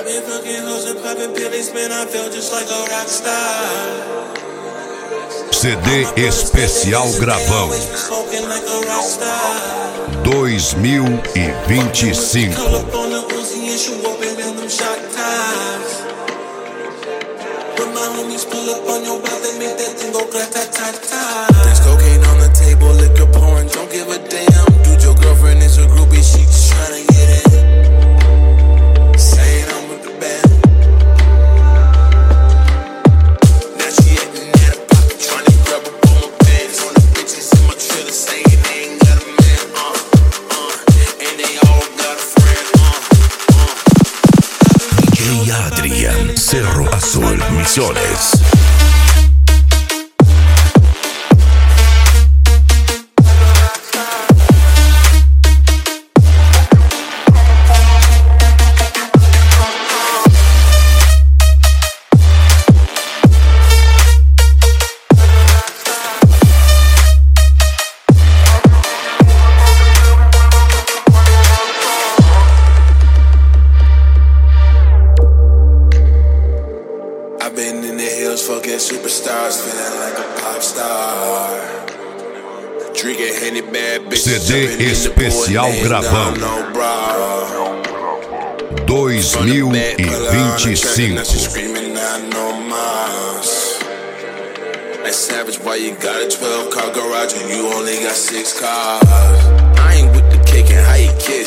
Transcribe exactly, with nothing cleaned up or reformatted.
been fucking hoes and popping pills, man, I felt just like a rock star. C D especial Gravão dois mil e vinte e cinco. There's cocaine on the table, liquor pouring, don't give a damn. Dude, your girlfriend is a groupie, she just tryna get in. Saying I'm with the band. Now she acting out of pocket, tryna grab up on my pants. On the bitches in my trailer saying they ain't got a man, uh, uh. And they all got a friend, uh, uh. D J Adrian, Cerro Azul, Misiones. Fucking superstars, feeling like a pop star. Drinking Henny, bad bitches. C D especial Gravão dois mil e vinte e cinco. Hey Savage, why you got a twelve car garage and you only got six cars? I ain't with the cake and how you kiss.